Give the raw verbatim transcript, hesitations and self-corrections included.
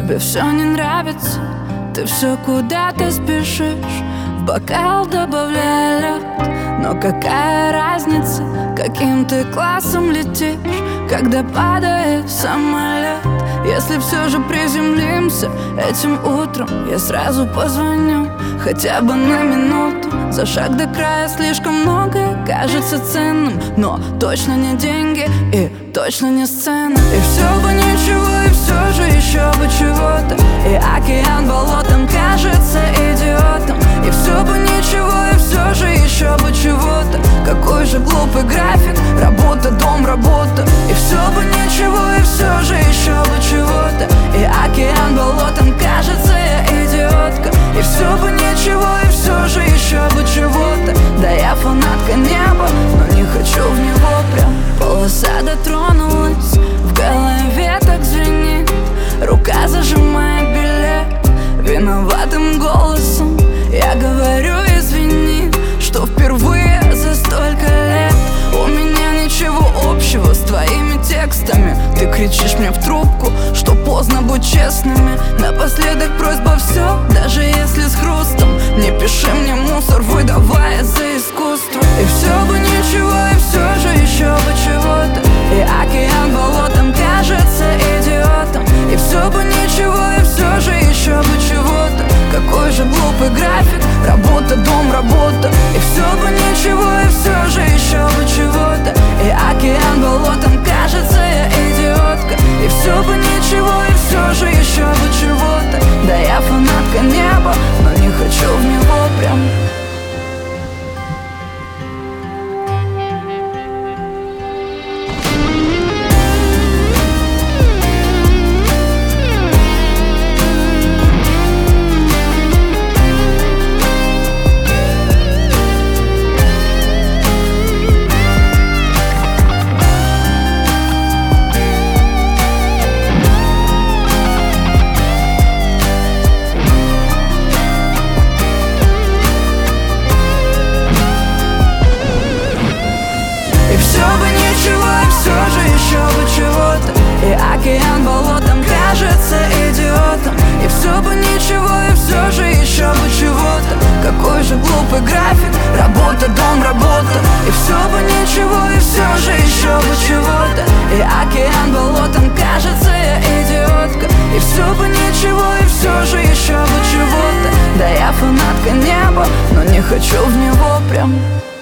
тебе все не нравится, ты все куда-то спешишь, в бокал добавляя лед. Но какая разница, каким ты классом летишь, когда падает самолет? Если все же приземлимся этим утром, я сразу позвоню, хотя бы на минуту. За шаг до края слишком многое кажется ценным, но точно не деньги и точно не сцена. И все бы ничего, и все же еще бы чего-то, и океан болотом кажется идиотом. И все бы ничего, и все же еще бы чего-то. Какой же глупый график, работа, дом, работа. И все бы ничего, и все же еще бы чего-то, и океан болотом кажется я идиотка. И все бы ничего, и все же еще бы чего-то. Да я фанатка неба, но не хочу в него прям. Полоса дотронулась, в голове так звенит, рука зажимает билет. Виноватым голосом я говорю извини, что впервые за столько лет у меня ничего общего с твоими текстами. Ты кричишь мне в трубку, что поздно, будь честными. Напоследок просьба все, даже если с хрустом. Не пиши мне мусор, выдавая за искусство. И все бы ничего, и все же еще бы чего-то, и океан болотом кажется идиотом. И все бы ничего, и все же еще бы чего-то. Какой же глупый график, работа, дом, работа. И все бы ничего, и все же еще бы чего-то, и океан болотом кажется я идиотка. И все бы ничего, и все же еще бы чего-то. Да я фанатка неба, но не хочу в него прям. И океан болотом кажется идиотом. И все бы ничего, и все же еще бы чего-то. Какой же глупый график, работа, дом, работа. И все бы ничего, и все же еще бы чего-то. И океан болотом кажется я идиотка. И все бы ничего, и все же еще бы чего-то. Да я фанатка неба, но не хочу в него прям.